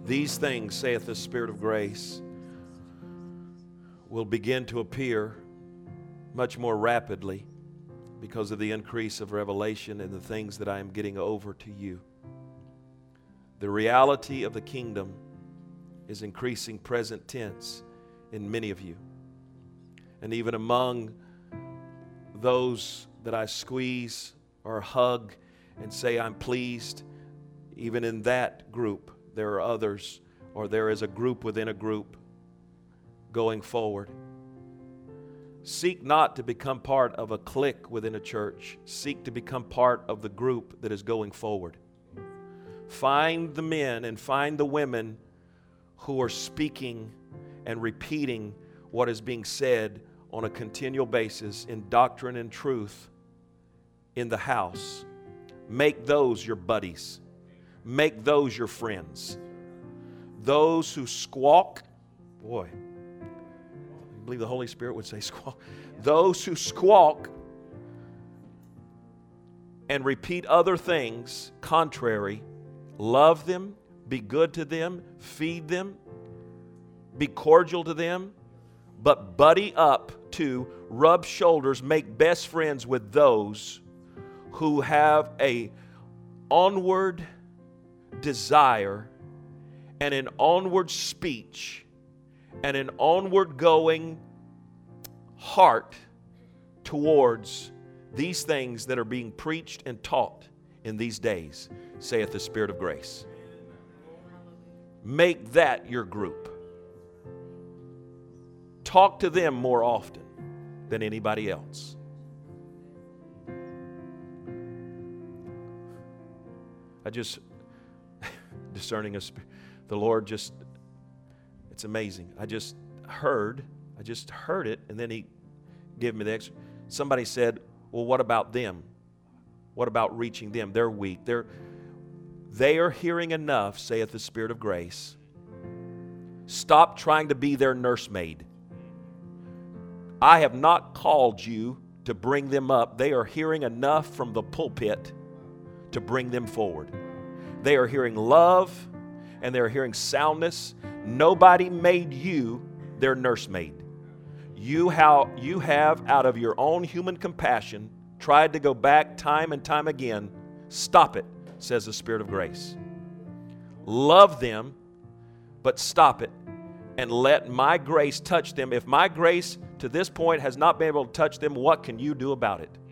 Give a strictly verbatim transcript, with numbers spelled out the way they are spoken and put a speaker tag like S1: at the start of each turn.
S1: These things, saith the Spirit of grace, will begin to appear much more rapidly because of the increase of revelation and the things that I am getting over to you. The reality of the kingdom is increasing present tense in many of you. And even among those that I squeeze or hug and say I'm pleased, even in that group, there are others, or there is a group within a group going forward. Seek not to become part of a clique within a church. Seek to become part of the group that is going forward. Find the men and find the women who are speaking and repeating what is being said on a continual basis in doctrine and truth in the house. Make those your buddies. Make those your friends. Those who squawk, boy, I believe the Holy Spirit would say squawk. Those who squawk and repeat other things contrary, love them, be good to them, feed them, be cordial to them, but buddy up to, rub shoulders, make best friends with those who have a onward desire and an onward speech and an onward going heart towards these things that are being preached and taught in these days, saith the Spirit of grace. Make that your group. Talk to them more often than anybody else. I just, discerning a spirit, the Lord just, it's amazing. I just heard, I just heard it, and then He gave me the extra. Somebody said, well, what about them? What about reaching them? They're weak. They're, they are hearing enough, saith the Spirit of grace. Stop trying to be their nursemaid. I have not called you to bring them up. They are hearing enough from the pulpit to bring them forward. They are hearing love and they're hearing soundness. Nobody made you their nursemaid. You, how, you have, out of your own human compassion, tried to go back time and time again. Stop it, says the Spirit of grace. Love them, but stop it and let my grace touch them. If my grace to this point has not been able to touch them, what can you do about it?